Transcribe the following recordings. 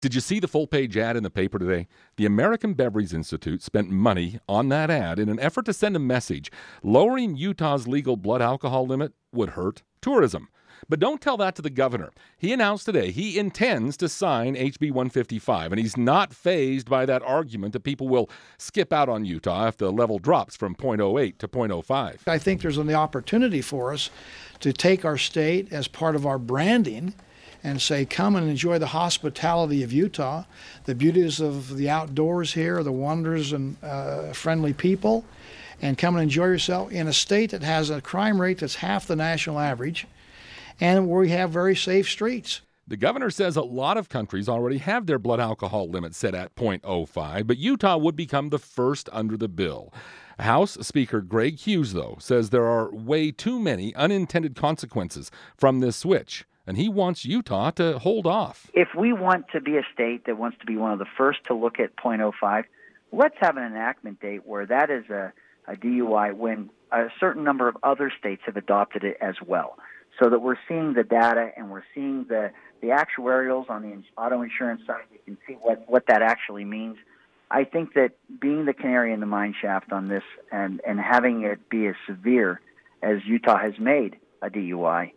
Did you see the full-page ad in the paper today? The American Beverage Institute spent money on that ad in an effort to send a message. Lowering Utah's legal blood alcohol limit would hurt tourism. But don't tell that to the governor. He announced today he intends to sign HB 155, and he's not fazed by that argument that people will skip out on Utah if the level drops from 0.08 to 0.05. I think there's an opportunity for us to take our state as part of our branding and say, come and enjoy the hospitality of Utah, the beauties of the outdoors here, the wonders and friendly people, and come and enjoy yourself in a state that has a crime rate that's half the national average, and where we have very safe streets. The governor says a lot of countries already have their blood alcohol limit set at 0.05, but Utah would become the first under the bill. House Speaker Greg Hughes, though, says there are way too many unintended consequences from this switch, and he wants Utah to hold off. If we want to be a state that wants to be one of the first to look at 0.05, let's have an enactment date where that is a DUI when a certain number of other states have adopted it as well, so that we're seeing the data and we're seeing the actuarials on the auto insurance side. You can see what that actually means. I think that being the canary in the mine shaft on this and having it be as severe as Utah has made a DUI,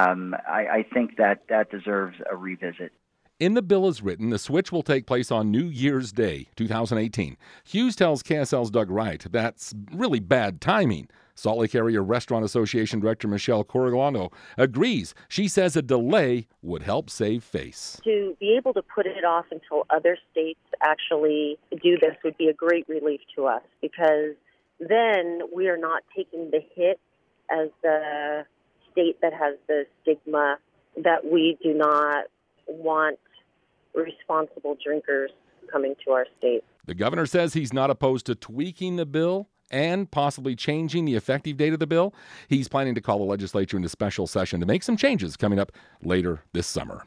I think that deserves a revisit. In the bill as written, the switch will take place on New Year's Day, 2018. Hughes tells KSL's Doug Wright that's really bad timing. Salt Lake Area Restaurant Association Director Michelle Corigliano agrees. She says a delay would help save face. To be able to put it off until other states actually do this would be a great relief to us, because then we are not taking the hit as the state that has the stigma that we do not want responsible drinkers coming to our state. The governor says he's not opposed to tweaking the bill and possibly changing the effective date of the bill. He's planning to call the legislature into special session to make some changes coming up later this summer.